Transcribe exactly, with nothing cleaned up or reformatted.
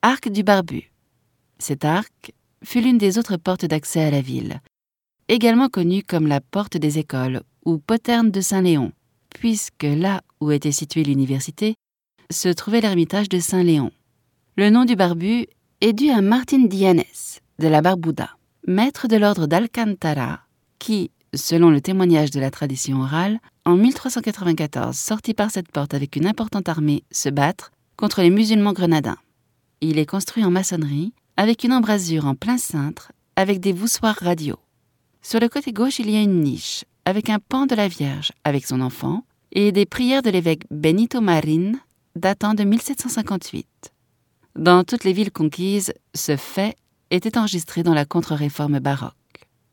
arc du Barbu. Cet arc fut l'une des autres portes d'accès à la ville, également connue comme la porte des écoles ou poterne de Saint-Léon, puisque là où était située l'université se trouvait l'ermitage de Saint-Léon. Le nom du Barbu est dû à Martin Dianes de la Barbuda, maître de l'ordre d'Alcantara, qui, selon le témoignage de la tradition orale, en mille trois cent quatre-vingt-quatorze sortit par cette porte avec une importante armée se battre contre les musulmans grenadins. Il est construit en maçonnerie, avec une embrasure en plein cintre, avec des voussoirs radiaux. Sur le côté gauche, il y a une niche, avec un pan de la Vierge, avec son enfant, et des prières de l'évêque Benito Marin, datant de mille sept cent cinquante-huit. Dans toutes les villes conquises, ce fait était enregistré dans la contre-réforme baroque.